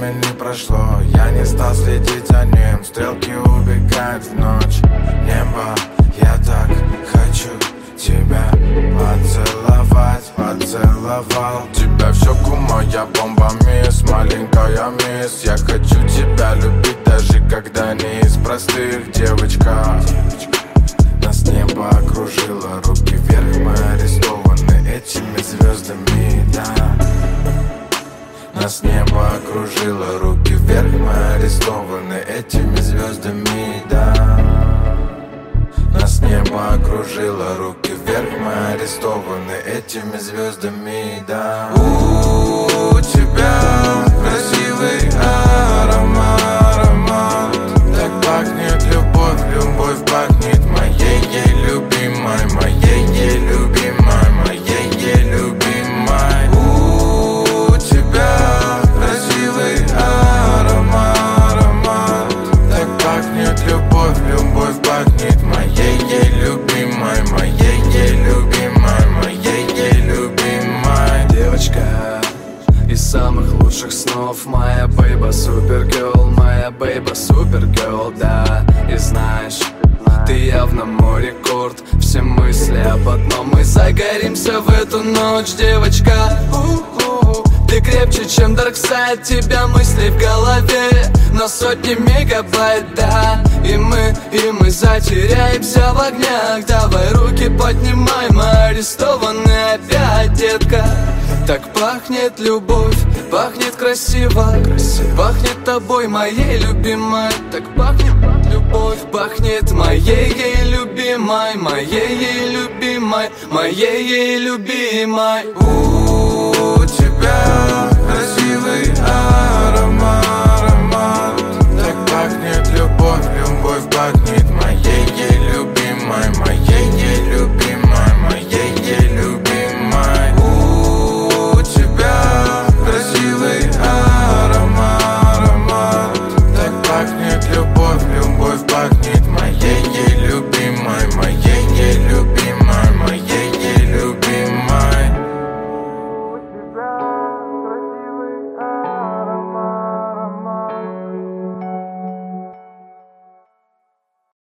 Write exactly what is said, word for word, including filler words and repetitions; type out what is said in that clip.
времени прошло, я не стал следить за ним. Стрелки убегают в ночь. Небо, я так хочу тебя поцеловать, поцеловал тебя. Все, моя бомба, мисс, маленькая мисс. Я хочу тебя любить, даже когда не из простых, девочка. Нас небо окружило, руки вверх, мы арестованы этими звездами, да. Нас небо окружило, руки вверх, мы арестованы этими звездами, да. Нас небо окружило, руки вверх, мы арестованы этими звездами, да. У тебя красивый аромат, аромат. Так пахнет любовь, любовь пахнет моей любимой, моей любимой, моей любимой. У тебя красивый аромат, аромат. Так пахнет любовь, любовь пахнет моей любимой, моей любимой, моей любимой. Девочка из самых лучших снов, моя бейба супергерл, моя бейба супергерл, да. И знаешь, ты явно мой рекорд, все мысли об одном. Мы загоримся в эту ночь, девочка. У-у-у. Ты крепче, чем Дарксайд, тебя мысли в голове на сотни мегабайт, да. И мы, и мы затеряемся в огнях. Давай руки поднимай, мы арестованы опять, детка. Так пахнет любовь, пахнет красиво, красиво. Пахнет тобой, моей любимой. Так пахнет любовь, пахнет моей любимой, моей любимой, моей любимой. У тебя красивый аромат, аромат. Так пахнет любовь, любовь пахнет моей любимой, моей любимой, моей любимой. У тебя красивый аромат, аромат. Так пахнет любовь, любовь пахнет